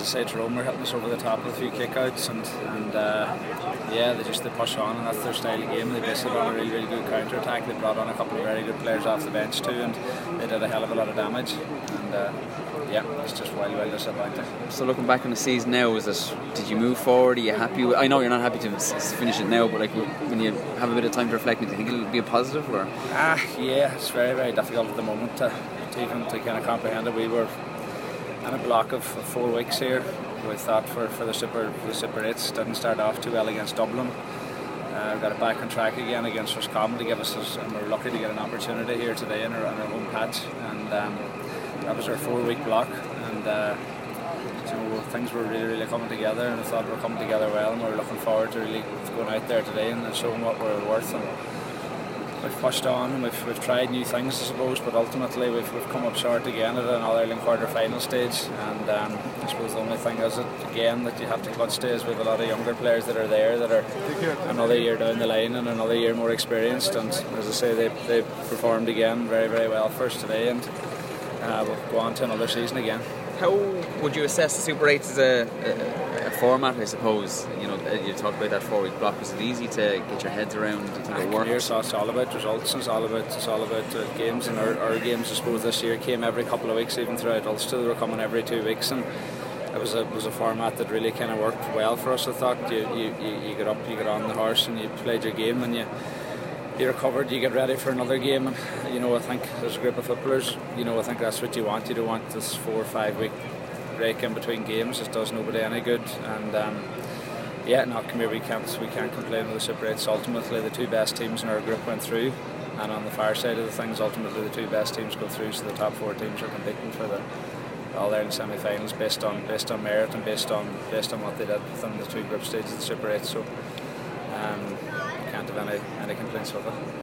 I say, Tyrone were hitting us over the top with a few kickouts, and they push on, and that's their style of game. They basically ran a really, really good counter attack. They brought on a couple of very good players off the bench too, and they did a hell of a lot of damage. And it's just well disappointing. So looking back on the season now, did you move forward? Are you happy? I know you're not happy to finish it now, but like when you have a bit of time to reflect, do you think it'll be a positive? Or? It's very, very difficult at the moment to kind of comprehend it. We were in a block of 4 weeks here. We thought for the Super 8s, didn't start off too well against Dublin. Got it back on track again against Roscommon to give us, and we're lucky to get an opportunity here today in our home patch. And that was our 4-week block, and things were really, really coming together, and I thought we were coming together well, and we were looking forward to really going out there today and showing what we were worth. And we've pushed on, and we've tried new things, I suppose, but ultimately we've come up short again at an All-Ireland quarter-final stage. And I suppose the only thing is that you have to clutch to is we have a lot of younger players that are there that are another year down the line and another year more experienced, and as I say, they performed again very, very well for us today, and we'll go on to another season again. How would you assess the Super 8 as a format, I suppose? You talked about that 4-week block. Was it easy to get your heads around? Do you think it worked? It's all about results, and it's all about games, and our games, I suppose, this year came every couple of weeks, even throughout Ulster. They were coming every 2 weeks, and it was a format that really kind of worked well for us. I thought you got up, you got on the horse, and you played your game, and you recovered, you get ready for another game. And I think as a group of footballers, I think that's what you want. You don't want this 4 or 5 week break in between games. It does nobody any good. And we can't complain with the Super 8s. Ultimately, the 2 best teams in our group went through, and on the far side of the things, ultimately the 2 best teams go through. So the top 4 teams are competing for the All-Ireland semi-finals based on merit and based on what they did within the 2 group stages of the Super 8. So can't have any complaints with it.